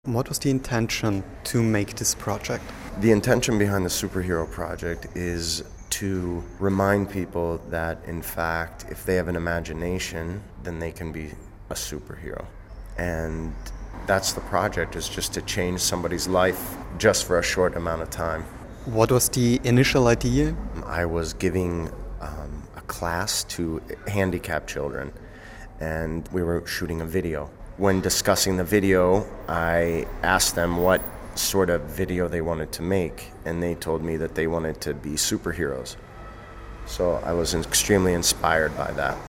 What was the intention to make this project? The intention behind the superhero project is to remind people that, in fact, if they have an imagination, then they can be a superhero. And that's the project, is just to change somebody's life just for a short amount of time. What was the initial idea? I was giving a class to handicapped children, and we were shooting a video. When discussing the video, I asked them what sort of video they wanted to make, and they told me that they wanted to be superheroes. So I was extremely inspired by that.